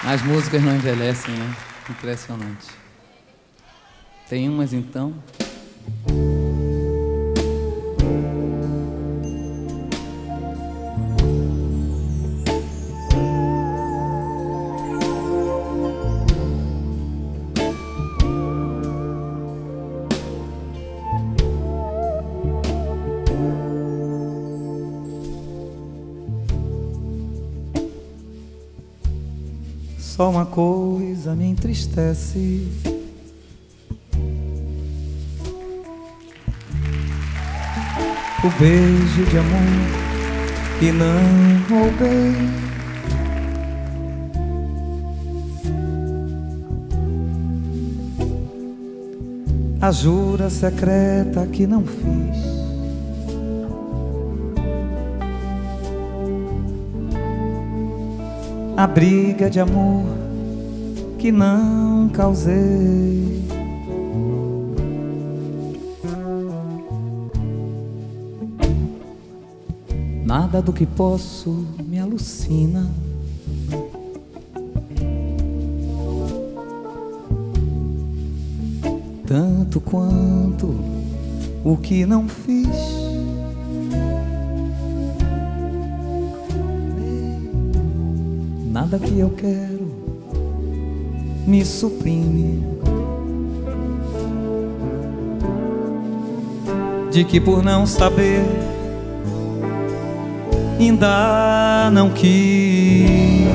As músicas não envelhecem, né? Impressionante. Tem umas então. Só uma coisa me entristece: o beijo de amor que não roubei, a jura secreta que não fiz, a briga de amor que não causei. Nada do que posso me alucina, tanto quanto o que não fiz. Nada que eu quero me suprime, de que por não saber ainda não quis.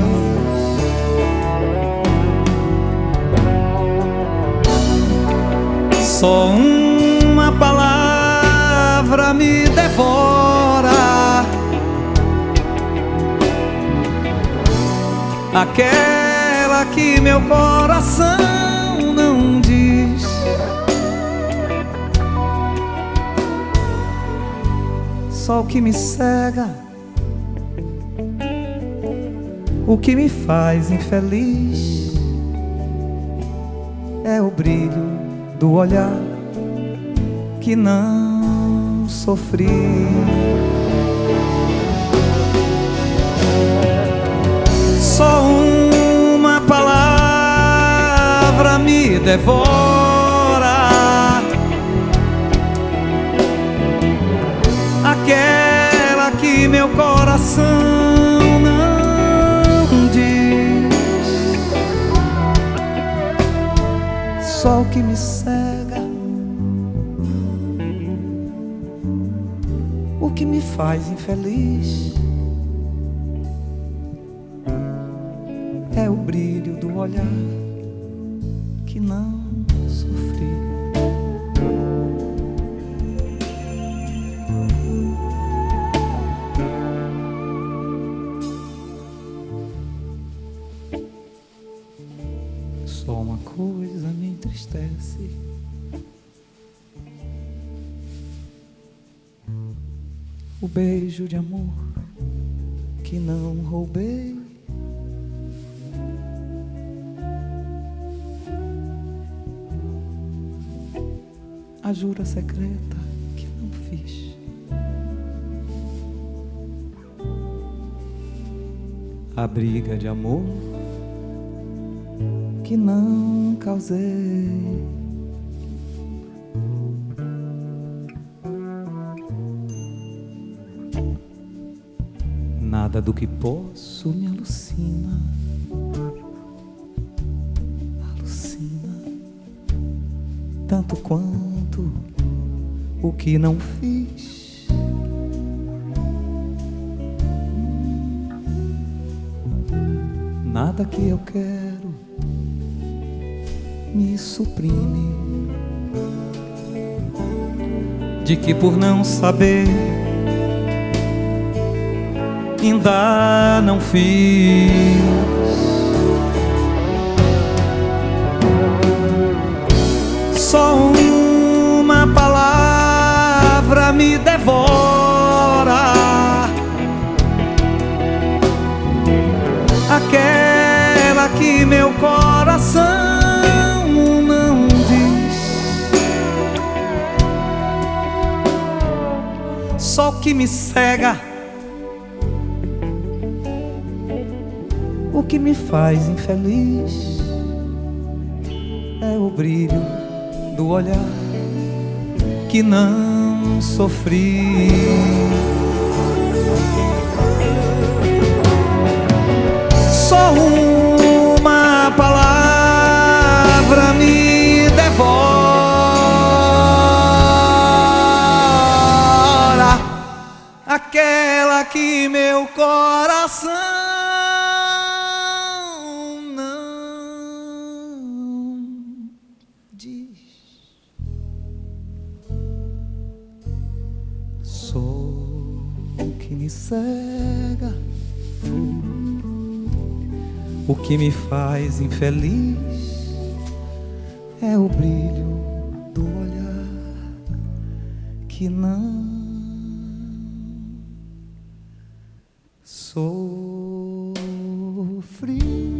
Só uma palavra me devora, aquela que meu coração não diz. Só o que me cega, o que me faz infeliz, é o brilho do olhar que não sofri. Só uma palavra me devora, aquela que meu coração não diz. Só o que me cega, o que me faz infeliz, é o brilho do olhar que não sofri. Só uma coisa me entristece: o beijo de amor que não roubei, a jura secreta que não fiz, a briga de amor que não causei. Nada do que posso me alucina, tanto quanto o que não fiz. Nada que eu quero me suprime, de que por não saber ainda não fiz. Só uma palavra me devora, aquela que meu coração não diz. Só o que me cega, o que me faz infeliz é o brilho do olhar que não sofri. Só uma palavra me devora, aquela que meu coração não diz. Sou o que me cega, o que me faz infeliz é o brilho do olhar que não sofri.